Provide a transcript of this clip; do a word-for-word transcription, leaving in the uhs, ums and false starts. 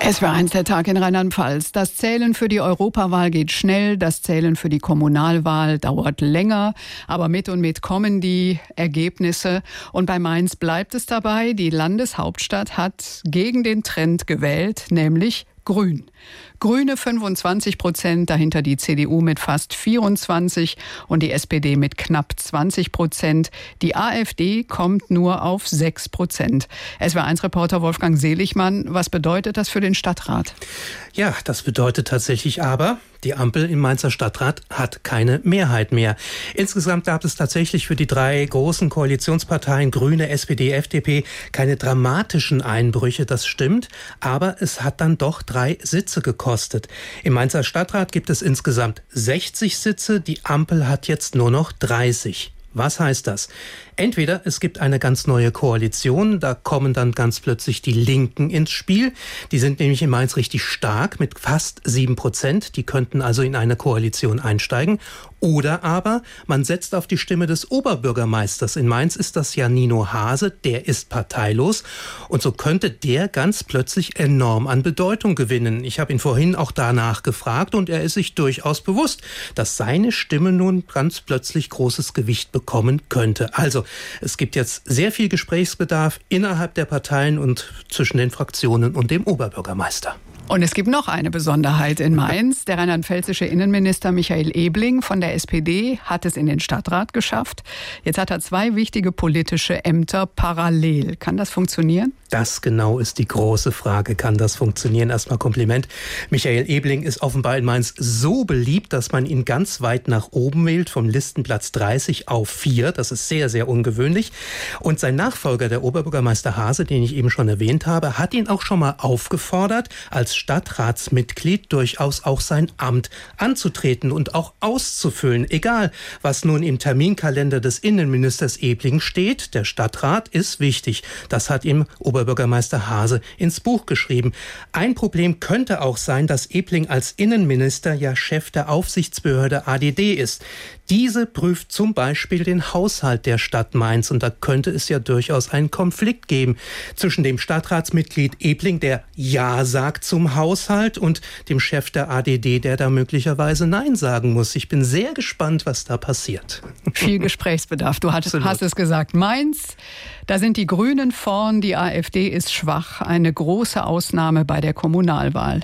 Es war eins der Tag in Rheinland-Pfalz. Das Zählen für die Europawahl geht schnell, das Zählen für die Kommunalwahl dauert länger. Aber mit und mit kommen die Ergebnisse. Und bei Mainz bleibt es dabei, die Landeshauptstadt hat gegen den Trend gewählt, nämlich Grün. Grüne fünfundzwanzig Prozent, dahinter die C D U mit fast vierundzwanzig und die S P D mit knapp zwanzig Prozent. Die AfD kommt nur auf sechs Prozent. S W R eins Reporter Wolfgang Seligmann, was bedeutet das für den Stadtrat? Ja, das bedeutet tatsächlich aber, die Ampel im Mainzer Stadtrat hat keine Mehrheit mehr. Insgesamt gab es tatsächlich für die drei großen Koalitionsparteien Grüne, S P D, F D P keine dramatischen Einbrüche, das stimmt. Aber es hat dann doch drei Sitze gekostet. Im Mainzer Stadtrat gibt es insgesamt sechzig Sitze, die Ampel hat jetzt nur noch dreißig. Was heißt das? Entweder es gibt eine ganz neue Koalition, da kommen dann ganz plötzlich die Linken ins Spiel. Die sind nämlich in Mainz richtig stark mit fast sieben Prozent. Die könnten also in eine Koalition einsteigen. Oder aber man setzt auf die Stimme des Oberbürgermeisters. In Mainz ist das ja Nino Hase, der ist parteilos. Und so könnte der ganz plötzlich enorm an Bedeutung gewinnen. Ich habe ihn vorhin auch danach gefragt und er ist sich durchaus bewusst, dass seine Stimme nun ganz plötzlich großes Gewicht bekommen könnte. Also es gibt jetzt sehr viel Gesprächsbedarf innerhalb der Parteien und zwischen den Fraktionen und dem Oberbürgermeister. Und es gibt noch eine Besonderheit in Mainz. Der rheinland-pfälzische Innenminister Michael Ebling von der S P D hat es in den Stadtrat geschafft. Jetzt hat er zwei wichtige politische Ämter parallel. Kann das funktionieren? Das genau ist die große Frage. Kann das funktionieren? Erstmal Kompliment. Michael Ebling ist offenbar in Mainz so beliebt, dass man ihn ganz weit nach oben wählt, vom Listenplatz dreißig auf vier. Das ist sehr, sehr ungewöhnlich. Und sein Nachfolger, der Oberbürgermeister Hase, den ich eben schon erwähnt habe, hat ihn auch schon mal aufgefordert, als Stadtratsmitglied durchaus auch sein Amt anzutreten und auch auszufüllen. Egal, was nun im Terminkalender des Innenministers Ebling steht, der Stadtrat ist wichtig. Das hat ihm Oberbürgermeister Hase ins Buch geschrieben. Ein Problem könnte auch sein, dass Ebling als Innenminister ja Chef der Aufsichtsbehörde A D D ist. Diese prüft zum Beispiel den Haushalt der Stadt Mainz und da könnte es ja durchaus einen Konflikt geben zwischen dem Stadtratsmitglied Ebling, der Ja sagt zum Haushalt, und dem Chef der A D D, der da möglicherweise Nein sagen muss. Ich bin sehr gespannt, was da passiert. Viel Gesprächsbedarf. Du hast, hast es gesagt. Mainz, da sind die Grünen vorn, die AfD ist schwach. Eine große Ausnahme bei der Kommunalwahl.